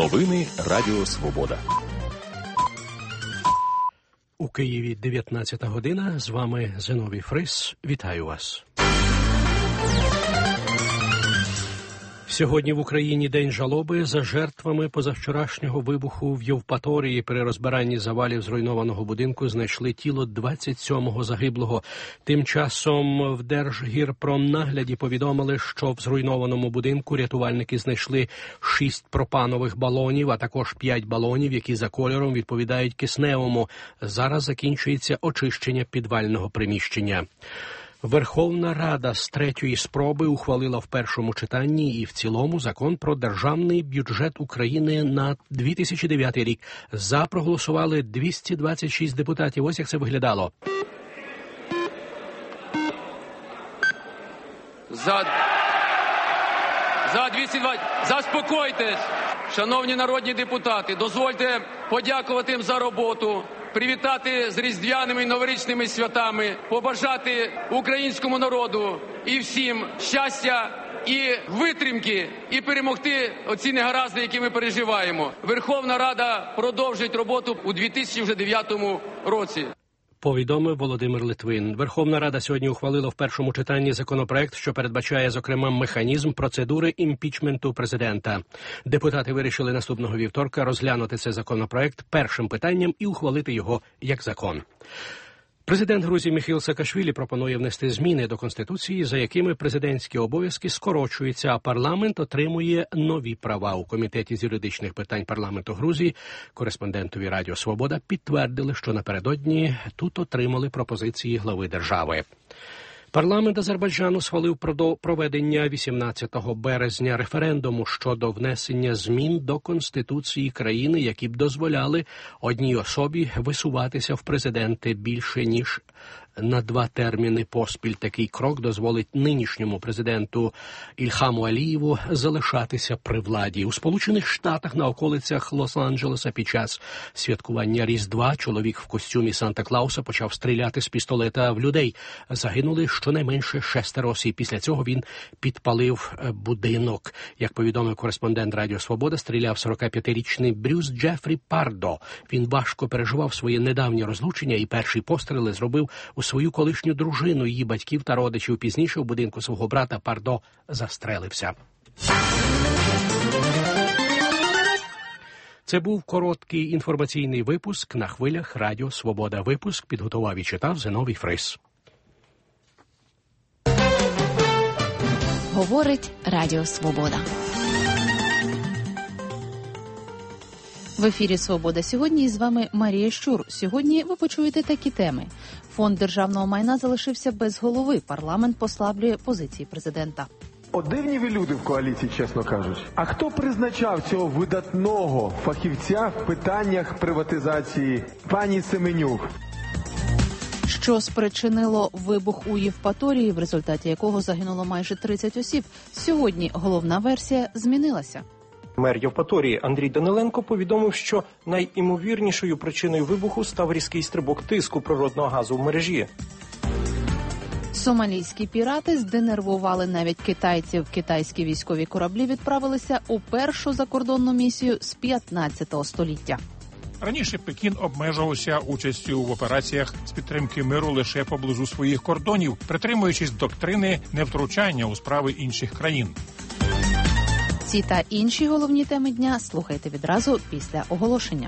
Новини Радіо Свобода. У Києві 19 година. З вами Зиновій Фрис. Вітаю вас. Сьогодні в Україні День жалоби за жертвами позавчорашнього вибуху в Євпаторії. При розбиранні завалів зруйнованого будинку знайшли тіло 27-го загиблого. Тим часом в Держгірпромнагляді повідомили, що в зруйнованому будинку рятувальники знайшли 6 пропанових балонів, а також 5 балонів, які за кольором відповідають кисневому. Зараз закінчується очищення підвального приміщення. Верховна Рада з третьої спроби ухвалила в першому читанні і в цілому закон про державний бюджет України на 2009 рік. За проголосували 226 депутатів. Ось як це виглядало. За 220. Заспокойтесь, шановні народні депутати. Дозвольте подякувати їм за роботу. Привітати з різдвяними і новорічними святами, побажати українському народу і всім щастя і витримки, і перемогти оці негаразди, які ми переживаємо. Верховна Рада продовжить роботу у 2009 році. Повідомив Володимир Литвин. Верховна Рада сьогодні ухвалила в першому читанні законопроект, що передбачає, зокрема, механізм процедури імпічменту президента. Депутати вирішили наступного вівторка розглянути цей законопроект першим питанням і ухвалити його як закон. Президент Грузії Міхеїл Саакашвілі пропонує внести зміни до Конституції, за якими президентські обов'язки скорочуються, а парламент отримує нові права. У Комітеті з юридичних питань парламенту Грузії кореспондентові Радіо Свобода підтвердили, що напередодні тут отримали пропозиції глави держави. Парламент Азербайджану схвалив про проведення 18 березня референдуму щодо внесення змін до Конституції країни, які б дозволяли одній особі висуватися в президенти більше, ніж на 2 терміни поспіль. Такий крок дозволить нинішньому президенту Ільхаму Алієву залишатися при владі. У Сполучених Штатах на околицях Лос-Анджелеса під час святкування Різдва чоловік в костюмі Санта-Клауса почав стріляти з пістолета в людей. Загинули щонайменше 6 осіб. Після цього він підпалив будинок. Як повідомив кореспондент Радіо Свобода, стріляв 45-річний Брюс Джефрі Пардо. Він важко переживав своє недавнє розлучення і перші постріли зробив у свою колишню дружину, її батьків та родичів. Пізніше у будинку свого брата Пардо застрелився. Це був короткий інформаційний випуск на хвилях Радіо Свобода. Випуск підготував і читав Зиновій Фрис. Говорить Радіо Свобода. В ефірі «Свобода сьогодні» і з вами Марія Щур. Сьогодні ви почуєте такі теми. Фонд державного майна залишився без голови. Парламент послаблює позиції президента. Дивні ви люди в коаліції, чесно кажучи. А хто призначав цього видатного фахівця в питаннях приватизації? Пані Семенюк. Що спричинило вибух у Євпаторії, в результаті якого загинуло майже 30 осіб? Сьогодні головна версія змінилася. Мер Євпаторії Андрій Даниленко повідомив, що найімовірнішою причиною вибуху став різкий стрибок тиску природного газу в мережі. Сомалійські пірати зденервували навіть китайців. Китайські військові кораблі відправилися у першу закордонну місію з 15 століття. Раніше Пекін обмежувався участю в операціях з підтримки миру лише поблизу своїх кордонів, притримуючись доктрини невтручання у справи інших країн. Ці та інші головні теми дня слухайте відразу після оголошення.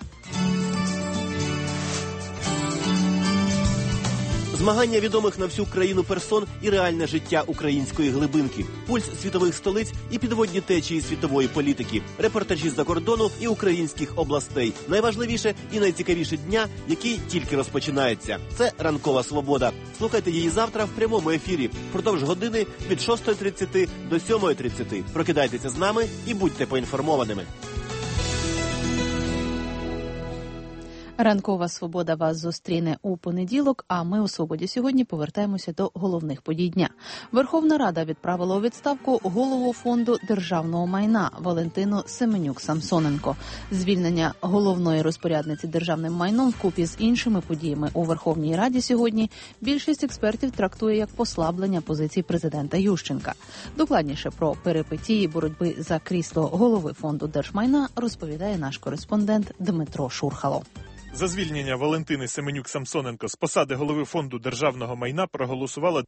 Змагання відомих на всю країну персон і реальне життя української глибинки. Пульс світових столиць і підводні течії світової політики. Репортажі з-за кордону і українських областей. Найважливіше і найцікавіше дня, який тільки розпочинається. Це «Ранкова Свобода». Слухайте її завтра в прямому ефірі. Впродовж години від 6:30 до 7:30. Прокидайтеся з нами і будьте поінформованими. Ранкова «Свобода» вас зустріне у понеділок, а ми у «Свободі» сьогодні повертаємося до головних подій дня. Верховна Рада відправила у відставку голову Фонду державного майна Валентину Семенюк-Самсоненко. Звільнення головної розпорядниці державним майном вкупі з іншими подіями у Верховній Раді сьогодні більшість експертів трактує як послаблення позицій президента Ющенка. Докладніше про перипетії боротьби за крісло голови Фонду держмайна розповідає наш кореспондент Дмитро Шурхало. За звільнення Валентини Семенюк-Самсоненко з посади голови Фонду державного майна проголосувало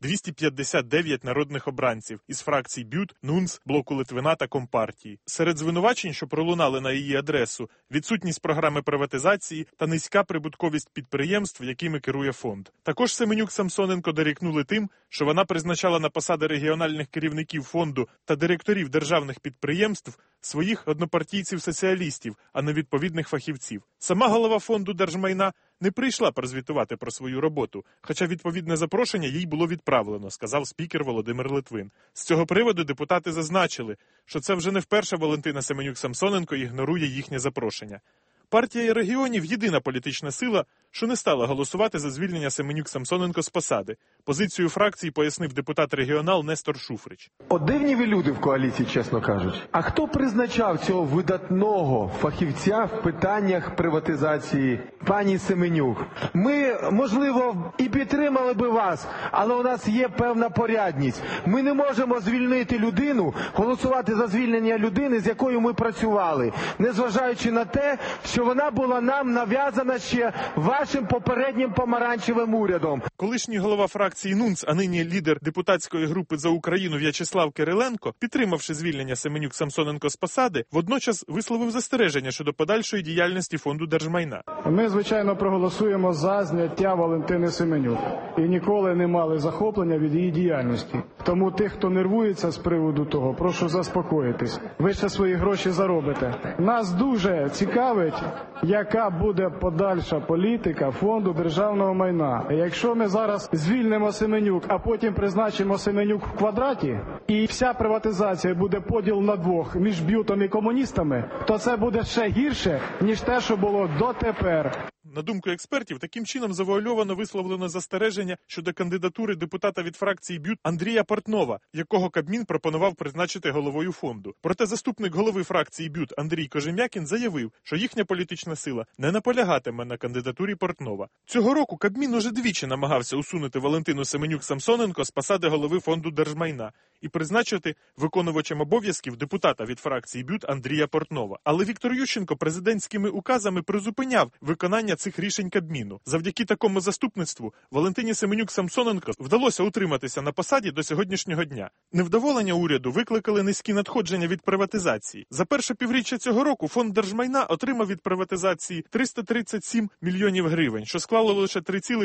259 народних обранців із фракцій БЮТ, НУНС, Блоку Литвина та Компартії. Серед звинувачень, що пролунали на її адресу, відсутність програми приватизації та низька прибутковість підприємств, якими керує фонд. Також Семенюк-Самсоненко дорікнули тим, що вона призначала на посади регіональних керівників фонду та директорів державних підприємств своїх однопартійців-соціалістів, а не відповідних фахівців. Сама голова Фонду держмайна не прийшла прозвітувати про свою роботу, хоча відповідне запрошення їй було відправлено, сказав спікер Володимир Литвин. З цього приводу депутати зазначили, що це вже не вперше Валентина Семенюк-Самсоненко ігнорує їхнє запрошення. Партія регіонів – єдина політична сила, що не стала голосувати за звільнення Семенюк-Самсоненко з посади. Позицію фракції пояснив депутат-регіонал Нестор Шуфрич. От дивні ви люди в коаліції, чесно кажучи. А хто призначав цього видатного фахівця в питаннях приватизації пані Семенюк? Ми, можливо, і підтримали би вас, але у нас є певна порядність. Ми не можемо звільнити людину, голосувати за звільнення людини, з якою ми працювали, незважаючи на те, що вона була нам нав'язана ще вашим попереднім помаранчевим урядом. Колишній голова фракції НУНС, а нині лідер депутатської групи «За Україну» В'ячеслав Кириленко, підтримавши звільнення Семенюк-Самсоненко з посади, водночас висловив застереження щодо подальшої діяльності Фонду держмайна. Ми, звичайно, проголосуємо за зняття Валентини Семенюк. І ніколи не мали захоплення від її діяльності. Тому тих, хто нервується з приводу того, прошу заспокоїтись. Ви ще свої гроші заробите. Нас дуже цікавить, яка буде подальша політика Фонду державного майна. Якщо ми зараз звільнимо Семенюк, а потім призначимо Семенюк в квадраті, і вся приватизація буде поділ на двох між БЮТом і комуністами, то це буде ще гірше, ніж те, що було дотепер. На думку експертів, таким чином завуальовано висловлено застереження щодо кандидатури депутата від фракції БЮТ Андрія Портнова, якого Кабмін пропонував призначити головою фонду. Проте заступник голови фракції БЮТ Андрій Кожем'якін заявив, що їхня політична сила не наполягатиме на кандидатурі Портнова. Цього року Кабмін уже двічі намагався усунути Валентину Семенюк-Самсоненко з посади голови Фонду держмайна і призначити виконувачем обов'язків депутата від фракції БЮТ Андрія Портнова. Але Віктор Ющенко президентськими указами призупиняв виконання цих рішень Кабміну. Завдяки такому заступництву Валентині Семенюк-Самсоненко вдалося утриматися на посаді до сьогоднішнього дня. Невдоволення уряду викликали низькі надходження від приватизації. За перше півріччя цього року Фонд держмайна отримав від приватизації 337 мільйонів гривень, що склало лише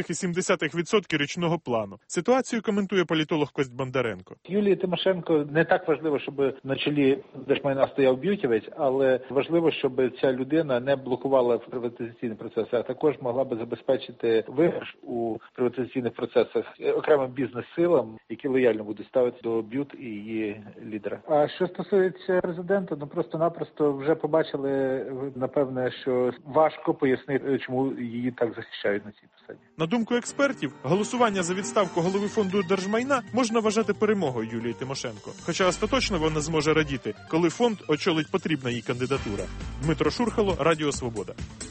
3,7% річного плану. Ситуацію коментує політолог Кость Бондаренко. Юлії Тимошенко не так важливо, щоб на чолі держмайна стояв б'ютівець, але важливо, щоб ця людина не блокувала приватизаційний процес, а також могла би забезпечити виграш у приватизаційних процесах окремим бізнес-силам, які лояльно будуть ставити до БЮТ і її лідера. А що стосується президента, просто-напросто вже побачили, напевне, що важко пояснити, чому її так захищають на цій посаді. На думку експертів, голосування за відставку голови Фонду держмайна можна вважати перемогою Юлії Тимошенко. Хоча остаточно вона зможе радіти, коли фонд очолить потрібна їй кандидатура. Дмитро Шурхало, Радіо Свобода.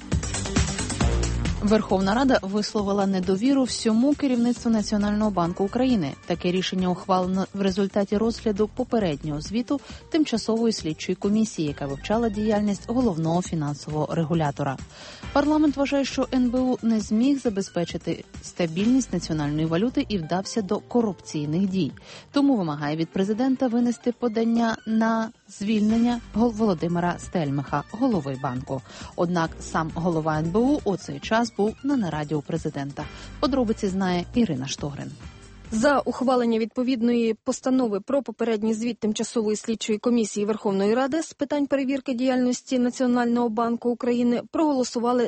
Верховна Рада висловила недовіру всьому керівництву Національного банку України. Таке рішення ухвалено в результаті розгляду попереднього звіту Тимчасової слідчої комісії, яка вивчала діяльність головного фінансового регулятора. Парламент вважає, що НБУ не зміг забезпечити стабільність національної валюти і вдався до корупційних дій. Тому вимагає від президента винести подання на звільнення Володимира Стельмаха, голови банку. Однак сам голова НБУ у цей час був на нараді у президента. Подробиці знає Ірина Штогрин. За ухвалення відповідної постанови про попередній звіт Тимчасової слідчої комісії Верховної Ради з питань перевірки діяльності Національного банку України проголосували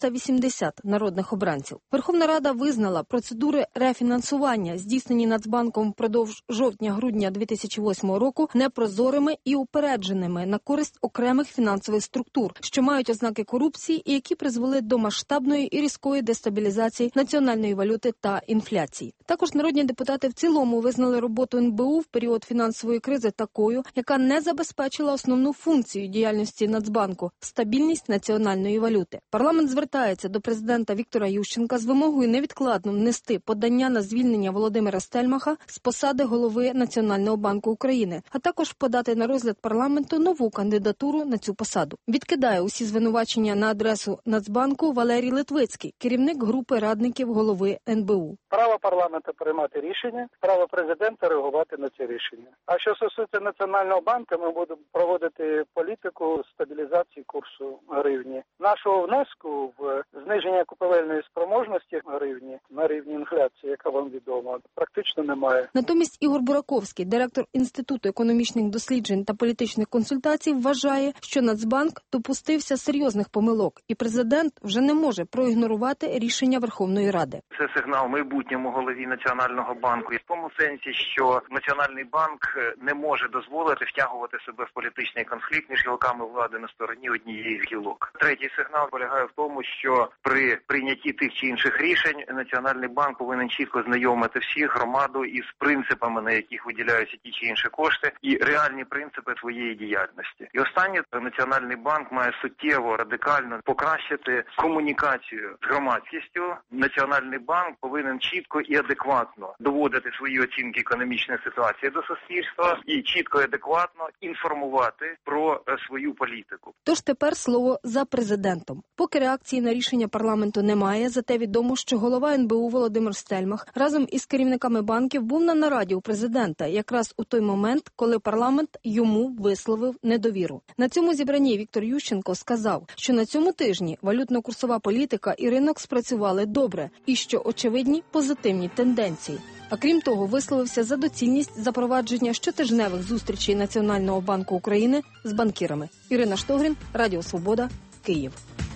380 народних обранців. Верховна Рада визнала процедури рефінансування, здійснені Нацбанком впродовж жовтня-грудня 2008 року, непрозорими і упередженими на користь окремих фінансових структур, що мають ознаки корупції і які призвели до масштабної і різкої дестабілізації національної валюти та інфляції. Також народні депутати в цілому визнали роботу НБУ в період фінансової кризи такою, яка не забезпечила основну функцію діяльності Нацбанку – стабільність національної валюти. Парламент звертається до президента Віктора Ющенка з вимогою невідкладно внести подання на звільнення Володимира Стельмаха з посади голови Національного банку України, а також подати на розгляд парламенту нову кандидатуру на цю посаду. Відкидає усі звинувачення на адресу Нацбанку Валерій Литвицький, керівник групи радників голови НБУ. Право парламенту приймати рішення, право президента реагувати на ці рішення. А що стосується Національного банку, ми будемо проводити політику стабілізації курсу гривні. Нашого внеску в зниження купівельної спроможності гривні на рівні інфляції, яка вам відома, практично немає. Натомість Ігор Бураковський, директор Інституту економічних досліджень та політичних консультацій, вважає, що Нацбанк допустився серйозних помилок, і президент вже не може проігнорувати рішення Верховної Ради. Це сигнал майбутньому голові Національного банку. І в тому сенсі, що Національний банк не може дозволити втягувати себе в політичний конфлікт між гілками влади на стороні однієї з гілок. Третій сигнал полягає в тому, що при прийнятті тих чи інших рішень Національний банк повинен чітко знайомити всіх громаду із принципами, на яких виділяються ті чи інші кошти, і реальні принципи своєї діяльності. І останнє, Національний банк має суттєво, радикально покращити комунікацію з громадськістю. Національний банк повинен чітко і адекватно доводити свої оцінки економічної ситуації до суспільства і чітко і адекватно інформувати про свою політику. Тож тепер слово за президентом. Поки реакції на рішення парламенту немає, зате відомо, що голова НБУ Володимир Стельмах разом із керівниками банків був на нараді у президента якраз у той момент, коли парламент йому висловив недовіру. На цьому зібранні Віктор Ющенко сказав, що на цьому тижні валютно-курсова політика і ринок спрацювали добре і що очевидні позитивні тенденції. А крім того, висловився за доцільність запровадження щотижневих зустрічей Національного банку України з банкірами. Ірина Штогрін, Радіо Свобода, Київ.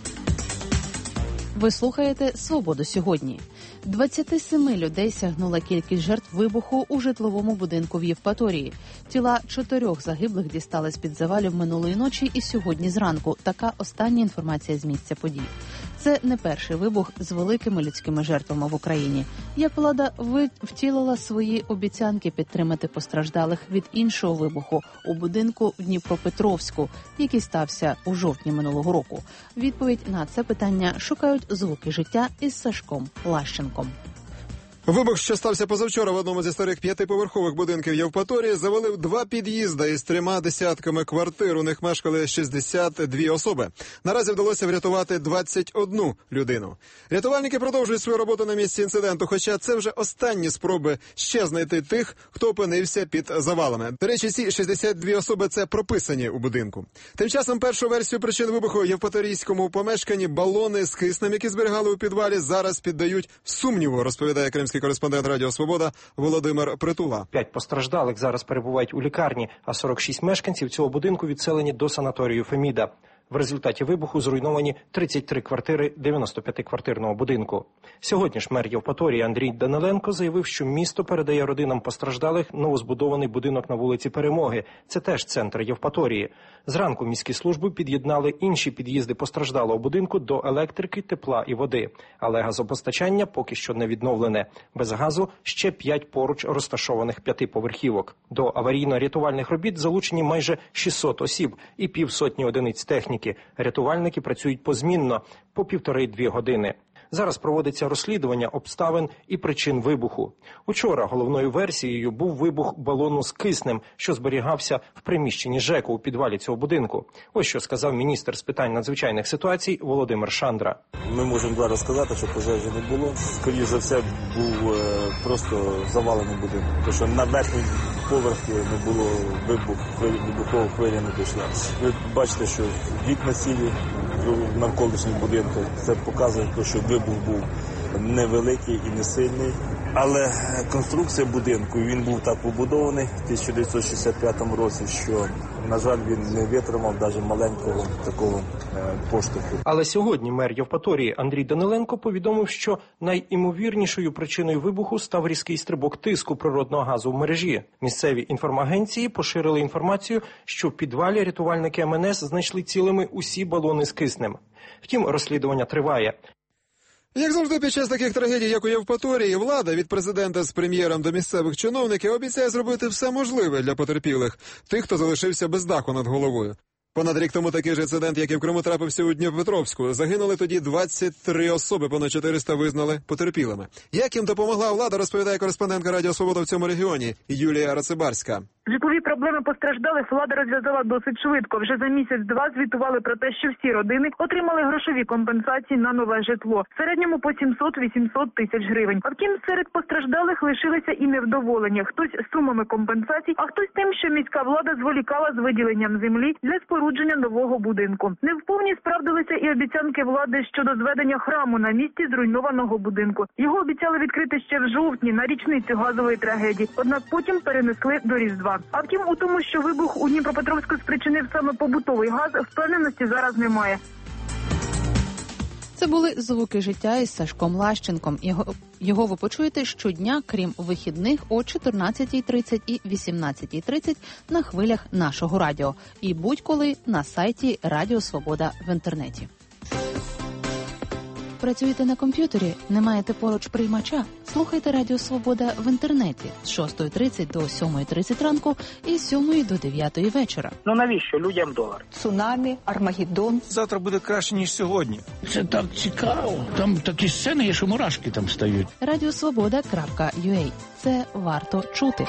Ви слухаєте «Свободу сьогодні». 27 людей сягнула кількість жертв вибуху у житловому будинку в Євпаторії. Тіла 4 загиблих дістали з-під завалів минулої ночі і сьогодні зранку. Така остання інформація з місця подій. Це не перший вибух з великими людськими жертвами в Україні. Як влада втілила свої обіцянки підтримати постраждалих від іншого вибуху у будинку в Дніпропетровську, який стався у жовтні минулого року? Відповідь на це питання шукають звуки життя із Сашком Лащенком. Вибух, що стався позавчора в одному зі старих 5-поверхових будинків Євпаторії, завалив 2 під'їзди із 3 десятками квартир. У них мешкали 62 особи. Наразі вдалося врятувати 21 людину. Рятувальники продовжують свою роботу на місці інциденту, хоча це вже останні спроби ще знайти тих, хто опинився під завалами. До речі, ці 62 особи – це прописані у будинку. Тим часом першу версію причин вибуху в євпаторійському помешканні – балони з киснем, які зберігали у підвалі, зараз піддають сумніву, розповідає кримський кореспондент Радіо Свобода Володимир Притула. 5 постраждалих зараз перебувають у лікарні, а 46 мешканців цього будинку відселені до санаторію Феміда. В результаті вибуху зруйновані 33 квартири 95-квартирного будинку. Сьогодні ж мер Євпаторії Андрій Даниленко заявив, що місто передає родинам постраждалих новозбудований будинок на вулиці Перемоги. Це теж центр Євпаторії. Зранку міські служби під'єднали інші під'їзди постраждалого будинку до електрики, тепла і води. Але газопостачання поки що не відновлене. Без газу ще 5 поруч розташованих 5-поверхівок. До аварійно-рятувальних робіт залучені майже 600 осіб і півсотні одиниць техніки. Рятувальники працюють позмінно по 1,5-2 години. Зараз проводиться розслідування обставин і причин вибуху. Учора головною версією був вибух балону з киснем, що зберігався в приміщенні ЖЕКу у підвалі цього будинку. Ось що сказав міністр з питань надзвичайних ситуацій Володимир Шандра. Ми можемо зараз сказати, що пожежі не було. Скоріше за все, був просто завалений будинок. Тому що на верхній поверхі не було вибухової хвилі не дійшла. Ви бачите, що вікна цілі в навколишніх будинках. Це показує, що вибух був невеликий і не сильний. Але конструкція будинку, він був так побудований в 1965 році, що, на жаль, він не витримав навіть маленького такого поштовху. Але сьогодні мер Євпаторії Андрій Даниленко повідомив, що найімовірнішою причиною вибуху став різкий стрибок тиску природного газу в мережі. Місцеві інформагенції поширили інформацію, що в підвалі рятувальники МНС знайшли цілими усі балони з киснем. Втім, розслідування триває. Як завжди, під час таких трагедій, як у Євпаторії, влада від президента з прем'єром до місцевих чиновників обіцяє зробити все можливе для потерпілих, тих, хто залишився без даху над головою. Понад рік тому такий же інцидент, як і в Криму, трапився у Дніпропетровську. Загинули тоді 23 особи, понад 400 визнали потерпілими. Як їм допомогла влада, розповідає кореспондентка Радіо Свобода в цьому регіоні Юлія Рацибарська. Житлові проблеми постраждалих влада розв'язала досить швидко. Вже за місяць-два звітували про те, що всі родини отримали грошові компенсації на нове житло. В середньому по 700-800 тисяч гривень. А втім, серед постраждалих лишилися і невдоволення. Хтось сумами компенсацій, а хтось тим, що міська влада зволікала з виділенням землі для спорудження нового будинку. Не вповні справдилися і обіцянки влади щодо зведення храму на місці зруйнованого будинку. Його обіцяли відкрити ще в жовтні на річницю газової трагедії. Однак потім перенесли до Різдва. А втім, у тому, що вибух у Дніпропетровську спричинив саме побутовий газ, впевненості зараз немає. Це були звуки життя із Сашком Лащенком. Його ви почуєте щодня, крім вихідних, о 14:30 і 18:30 на хвилях нашого радіо. І будь-коли на сайті Радіо Свобода в інтернеті. Працюєте на комп'ютері? Не маєте поруч приймача? Слухайте Радіо Свобода в інтернеті з 6:30 до 7:30 ранку і з 7 до 9 вечора. Ну навіщо людям долар? Цунамі, Армагеддон. Завтра буде краще, ніж сьогодні. Це так цікаво. Там такі сцени є, що мурашки там стають. Радіосвобода.ua. Це варто чути.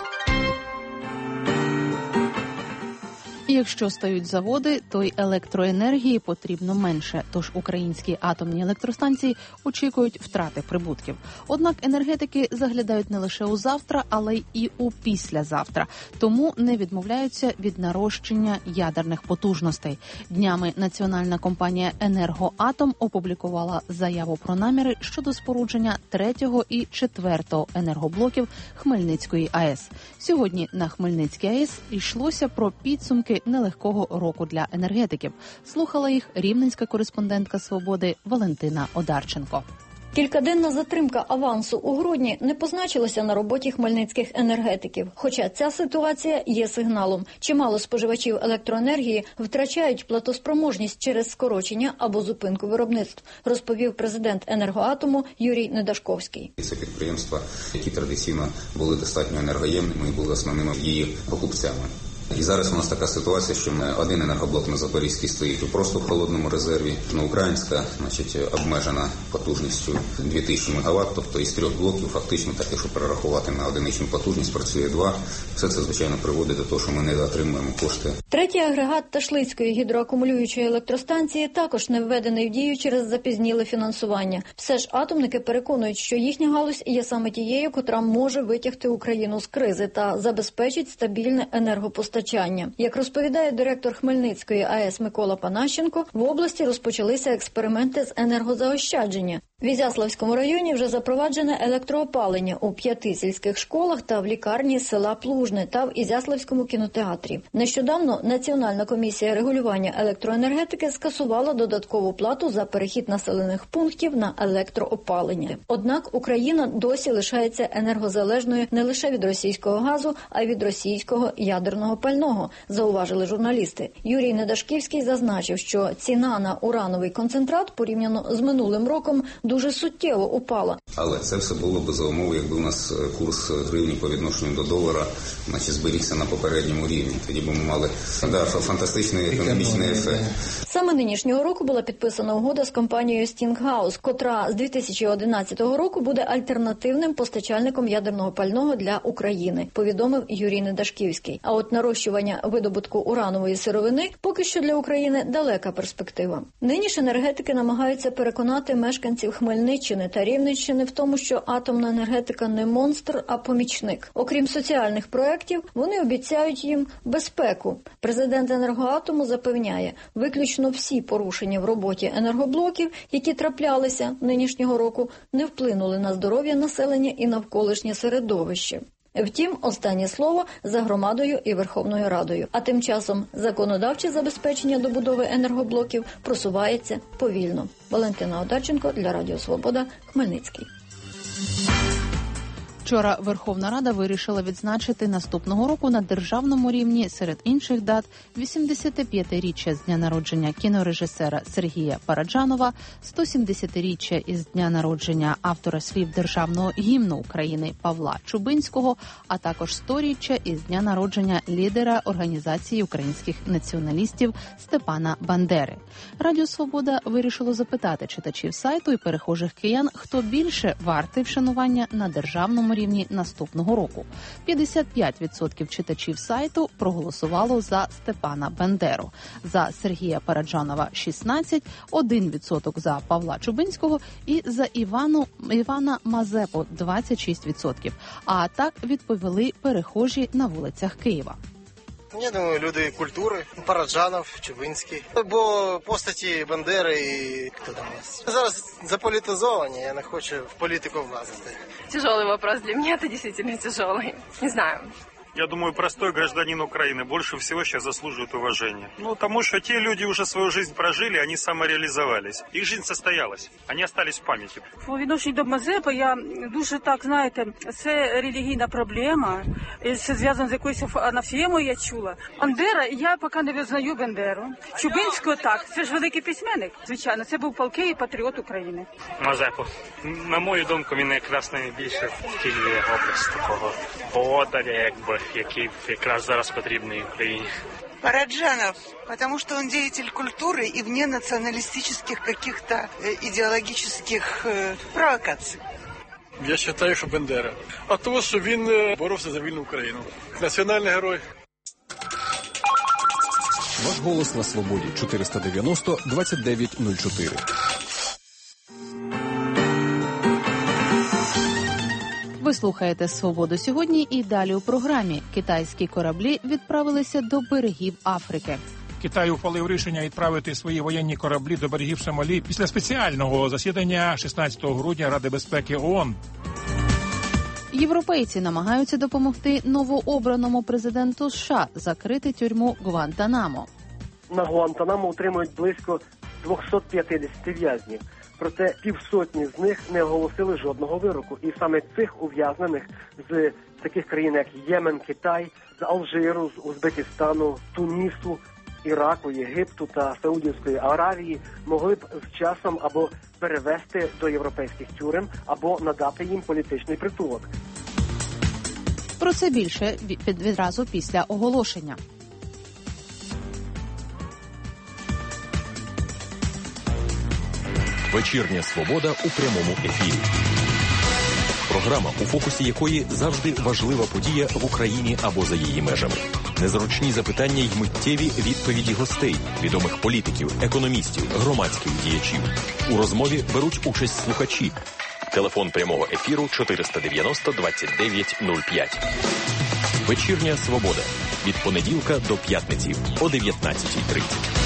Якщо стають заводи, то й електроенергії потрібно менше, тож українські атомні електростанції очікують втрати прибутків. Однак енергетики заглядають не лише у завтра, але й і у післязавтра, тому не відмовляються від нарощення ядерних потужностей. Днями національна компанія «Енергоатом» опублікувала заяву про наміри щодо спорудження 3-го і 4-го енергоблоків Хмельницької АЕС. Сьогодні на Хмельницькій АЕС йшлося про підсумки нелегкого року для енергетиків. Слухала їх рівненська кореспондентка «Свободи» Валентина Одарченко. Кількаденна затримка авансу у грудні не позначилася на роботі хмельницьких енергетиків. Хоча ця ситуація є сигналом. Чимало споживачів електроенергії втрачають платоспроможність через скорочення або зупинку виробництв, розповів президент «Енергоатому» Юрій Недашковський. Це підприємства, які традиційно були достатньо енергоємними і були основними її покупцями. І зараз у нас така ситуація, що один енергоблок на Запорізькій стоїть просто в холодному резерві. Українська, обмежена потужністю 2000 МВт, тобто із 3 блоків фактично, так якщо перерахувати на одиничну потужність, працює 2. Все це, звичайно, приводить до того, що ми не отримуємо кошти. Третій агрегат Ташлицької гідроакумулюючої електростанції також не введений в дію через запізніле фінансування. Все ж атомники переконують, що їхня галузь є саме тією, котра може витягти Україну з кризи та забезпечить стабільне енергопостачання. Як розповідає директор Хмельницької АЕС Микола Панащенко, в області розпочалися експерименти з енергозаощадження. В Ізяславському районі вже запроваджене електроопалення у 5 сільських школах та в лікарні села Плужне та в Ізяславському кінотеатрі. Нещодавно Національна комісія регулювання електроенергетики скасувала додаткову плату за перехід населених пунктів на електроопалення. Однак Україна досі лишається енергозалежною не лише від російського газу, а й від російського ядерного пального, зауважили журналісти. Юрій Недашківський зазначив, що ціна на урановий концентрат порівняно з минулим роком дуже суттєво упала. Але це все було б за умови, якби у нас курс гривні по відношенню до долара зберігся на попередньому рівні. Тоді б ми мали фантастичний економічний ефект. Саме нинішнього року була підписана угода з компанією Westinghouse, котра з 2011 року буде альтернативним постачальником ядерного пального для України, повідомив Юрій Недашківський. А от нарощування видобутку уранової сировини поки що для України далека перспектива. Нині ж енергетики намагаються переконати мешканців Хмельниччини та Рівненщини в тому, що атомна енергетика не монстр, а помічник. Окрім соціальних проєктів, вони обіцяють їм безпеку. Президент Енергоатому запевняє, виключно в всі порушення в роботі енергоблоків, які траплялися нинішнього року, не вплинули на здоров'я населення і навколишнє середовище. Втім, останнє слово за громадою і Верховною Радою. А тим часом законодавче забезпечення добудови енергоблоків просувається повільно. Валентина Одарченко для Радіо Свобода, Хмельницький. Вчора Верховна Рада вирішила відзначити наступного року на державному рівні серед інших дат 85-річчя з дня народження кінорежисера Сергія Параджанова, 170-річчя із дня народження автора слів Державного гімну України Павла Чубинського, а також 100-річчя із дня народження лідера Організації українських націоналістів Степана Бандери. Радіо Свобода вирішило запитати читачів сайту і перехожих киян, хто більше вартий вшанування на державному рівні наступного року. 55% читачів сайту проголосувало за Степана Бандеру, за Сергія Параджанова 16%, 1% за Павла Чубинського і за Івана Мазепу 26%. А так відповіли перехожі на вулицях Києва. Я думаю, люди культури, Параджанов, Чубинський, бо постаті Бандери і хто там у нас. Зараз заполітизовані, я не хочу в політику влазити. Тяжелый вопрос для меня, это действительно тяжелый. Не знаю. Я думаю, простой гражданин Украины больше всего сейчас заслуживает уважения. Потому что те люди уже свою жизнь прожили, они самореализовались. Их жизнь состоялась, они остались в памяти. По відношенню до Мазепи я дуже так, знаєте, це релігійна проблема, це зв'язано з якоюсь анафемою, я чула. Бандера, я поки не визнаю Бандеру. Чубинського так, це ж великий письменник, звичайно, це був палкий і патріот України. Мазепу. На мою думку, він якраз найбільше втілює образ такого володаря, якби, який якраз зараз потрібний Україні. Параджанов, потому что он деятель культуры и вне националистических каких-то идеологических провокаций. Я вважаю, що Бандера. А того, що він боровся за вільну Україну. Національний герой. Ваш голос на свободі. 490-2904. Ви слухаєте «Свободу сьогодні» і далі у програмі. Китайські кораблі відправилися до берегів Африки. Китай ухвалив рішення відправити свої воєнні кораблі до берегів Сомалі після спеціального засідання 16 грудня Ради безпеки ООН. Європейці намагаються допомогти новообраному президенту США закрити тюрму Гуантанамо. На Гуантанамо утримують близько 250 в'язнів. Проте півсотні з них не оголосили жодного вироку. І саме цих ув'язнених з таких країн, як Ємен, Китай, з Алжиру, з Узбекистану, Тунісу, Іраку, Єгипту та Саудівської Аравії могли б з часом або перевести до європейських тюрем, або надати їм політичний притулок. Про це більше відразу після оголошення. Вечірня свобода у прямому ефірі. Програма, у фокусі якої завжди важлива подія в Україні або за її межами. Незручні запитання й миттєві відповіді гостей, відомих політиків, економістів, громадських діячів. У розмові беруть участь слухачі. Телефон прямого ефіру 490-2905. Вечірня свобода. Від понеділка до п'ятниці о 19:30.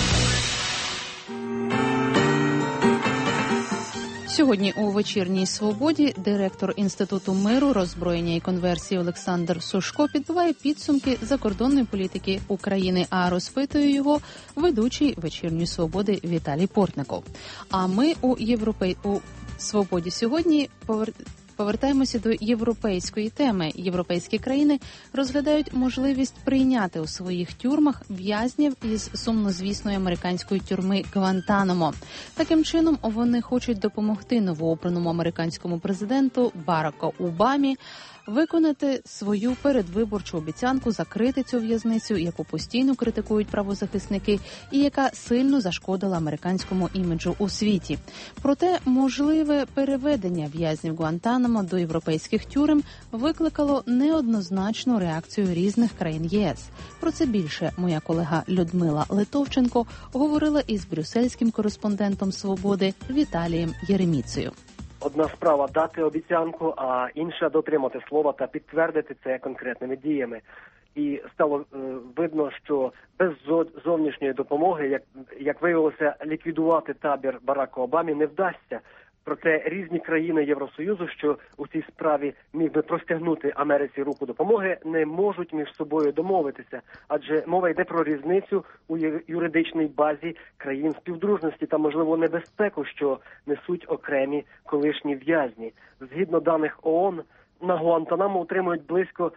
Сьогодні у «Вечірній свободі» директор Інституту миру, роззброєння і конверсії Олександр Сушко підбиває підсумки закордонної політики України, а розпитує його ведучий «Вечірньої свободи» Віталій Портников. А ми у «Свободі сьогодні» повертаємося до європейської теми. Європейські країни розглядають можливість прийняти у своїх тюрмах в'язнів із сумнозвісної американської тюрми Гвантанамо. Таким чином, вони хочуть допомогти новообраному американському президенту Бараку Обамі виконати свою передвиборчу обіцянку закрити цю в'язницю, яку постійно критикують правозахисники і яка сильно зашкодила американському іміджу у світі. Проте можливе переведення в'язнів Гуантанамо до європейських тюрем викликало неоднозначну реакцію різних країн ЄС. Про це більше моя колега Людмила Литовченко говорила із брюссельським кореспондентом «Свободи» Віталієм Єреміцею. Одна справа дати обіцянку, а інша дотримати слова та підтвердити це конкретними діями. І стало видно, що без зовнішньої допомоги, як виявилося, ліквідувати табір Барака Обами не вдасться. Проте різні країни Євросоюзу, що у цій справі міг би простягнути Америці руку допомоги, не можуть між собою домовитися, адже мова йде про різницю у юридичній базі країн співдружності та, можливо, небезпеку, що несуть окремі колишні в'язні. Згідно даних ООН, на Гуантанамо утримують близько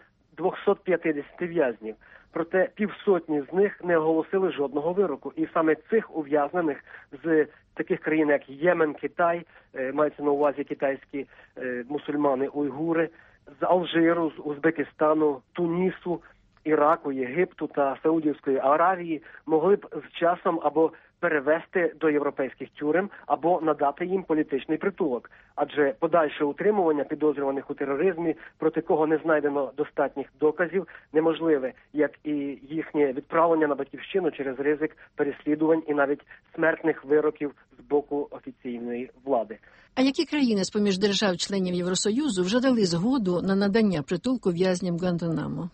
250 в'язнів. Проте півсотні з них не оголосили жодного вироку. І саме цих ув'язнених з таких країн, як Ємен, Китай, мається на увазі китайські мусульмани-уйгури, з Алжиру, з Узбекистану, Тунісу, Іраку, Єгипту та Саудівської Аравії, могли б з часом або перевести до європейських тюрем, або надати їм політичний притулок. Адже подальше утримування підозрюваних у тероризмі, проти кого не знайдено достатніх доказів, неможливе, як і їхнє відправлення на батьківщину через ризик переслідувань і навіть смертних вироків з боку офіційної влади. А які країни з-поміж держав-членів Євросоюзу вже дали згоду на надання притулку в'язням Гуантанамо?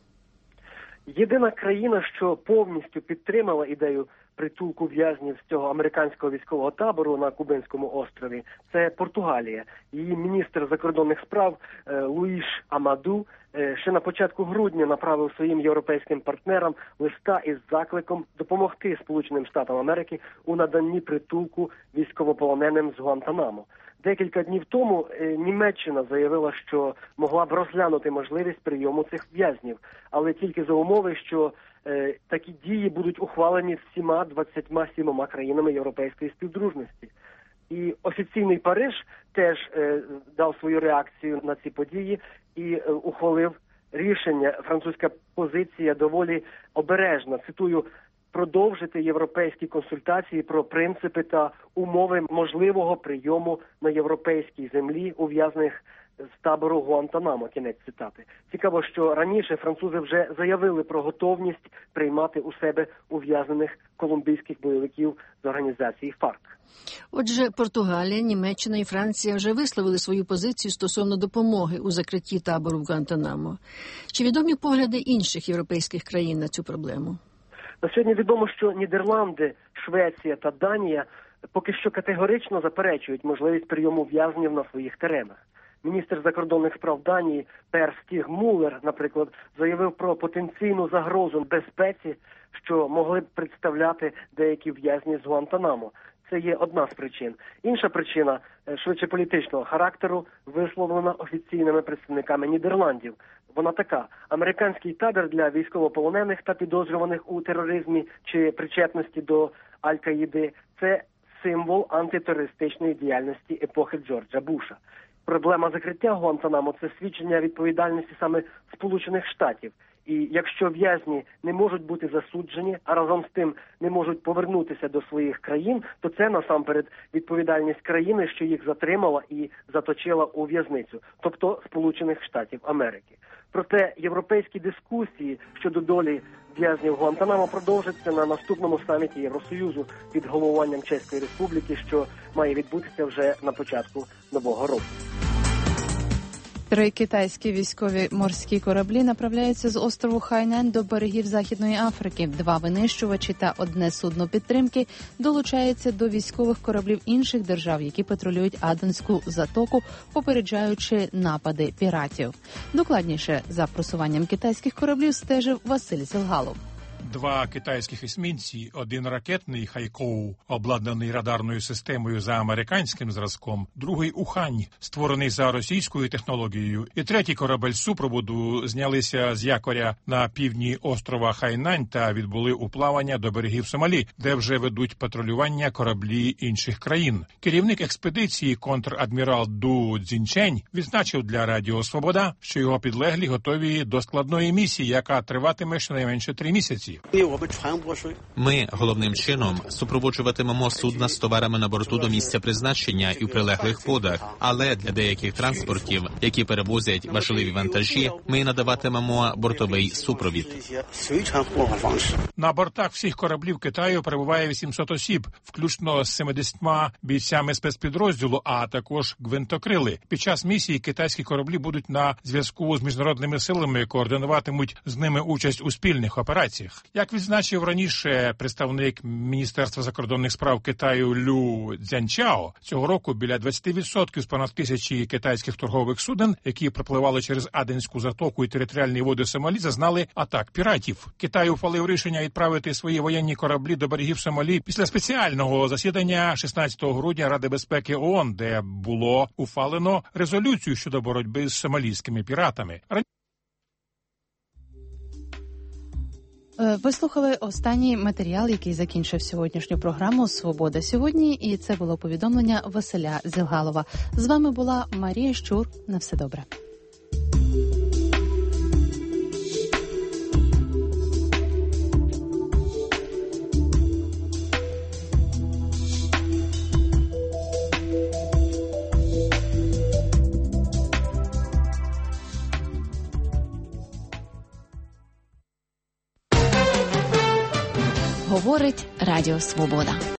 Єдина країна, що повністю підтримала ідею притулку в'язнів з цього американського військового табору на Кубинському острові, це Португалія. Її міністр закордонних справ Луїш Амаду ще на початку грудня направив своїм європейським партнерам листа із закликом допомогти Сполученим Штатам Америки у наданні притулку військовополоненим з Гуантанамо. Декілька днів тому Німеччина заявила, що могла б розглянути можливість прийому цих в'язнів, але тільки за умови, що такі дії будуть ухвалені всіма 27 країнами європейської співдружності. І офіційний Париж теж дав свою реакцію на ці події і ухвалив рішення. Французька позиція доволі обережна. Цитую: продовжити європейські консультації про принципи та умови можливого прийому на європейській землі ув'язнених з табору Гуантанамо. Кінець цитати. Цікаво, що раніше французи вже заявили про готовність приймати у себе ув'язнених колумбійських бойовиків з організації ФАРК. Отже, Португалія, Німеччина і Франція вже висловили свою позицію стосовно допомоги у закритті табору в Гуантанамо. Чи відомі погляди інших європейських країн на цю проблему? На сьогодні відомо, що Нідерланди, Швеція та Данія поки що категорично заперечують можливість прийому в'язнів на своїх теренах. Міністр закордонних справ Данії Пер Стіг Муллер, наприклад, заявив про потенційну загрозу безпеці, що могли б представляти деякі в'язні з Гуантанамо. Це є одна з причин. Інша причина, швидше політичного характеру, висловлена офіційними представниками Нідерландів. Вона така: американський табір для військовополонених та підозрюваних у тероризмі чи причетності до Аль-Каїди – це символ антитерористичної діяльності епохи Джорджа Буша. Проблема закриття Гуантанамо – це свідчення відповідальності саме Сполучених Штатів. І якщо в'язні не можуть бути засуджені, а разом з тим не можуть повернутися до своїх країн, то це насамперед відповідальність країни, що їх затримала і заточила у в'язницю, тобто Сполучених Штатів Америки. Проте європейські дискусії щодо долі в'язнів Гуантанамо продовжаться на наступному саміті Євросоюзу під головуванням Чеської Республіки, що має відбутися вже на початку нового року. 3 китайські військові морські кораблі направляються з острову Хайнань до берегів Західної Африки. 2 винищувачі та 1 судно підтримки долучаються до військових кораблів інших держав, які патрулюють Аденську затоку, попереджаючи напади піратів. Докладніше за просуванням китайських кораблів стежив Василь Силгалов. 2 китайських есмінці, 1 ракетний Хайкоу, обладнаний радарною системою за американським зразком, другий Ухань, створений за російською технологією, і 3-й корабель супроводу знялися з якоря на півдні острова Хайнань та відбули уплавання до берегів Сомалі, де вже ведуть патрулювання кораблі інших країн. Керівник експедиції, контр-адмірал Ду Цзінчень, відзначив для Радіо Свобода, що його підлеглі готові до складної місії, яка триватиме щонайменше 3 місяці. Ми, головним чином, супроводжуватимемо судна з товарами на борту до місця призначення і в прилеглих водах, але для деяких транспортів, які перевозять важливі вантажі, ми надаватимемо бортовий супровід. На бортах всіх кораблів Китаю перебуває 800 осіб, включно з 70 бійцями спецпідрозділу, а також гвинтокрили. Під час місії китайські кораблі будуть на зв'язку з міжнародними силами, координуватимуть з ними участь у спільних операціях. Як відзначив раніше представник Міністерства закордонних справ Китаю Лю Цзяньчао, цього року біля 20% з понад 1000 китайських торгових суден, які пропливали через Аденську затоку і територіальні води Сомалі, зазнали атак піратів. Китай ухвалив рішення відправити свої воєнні кораблі до берегів Сомалі після спеціального засідання 16 грудня Ради безпеки ООН, де було ухвалено резолюцію щодо боротьби з сомалійськими піратами. Ви слухали останній матеріал, який закінчив сьогоднішню програму «Свобода сьогодні», і це було повідомлення Василя Зілгалова. З вами була Марія Щур. На все добре. Говорить Радіо Свобода.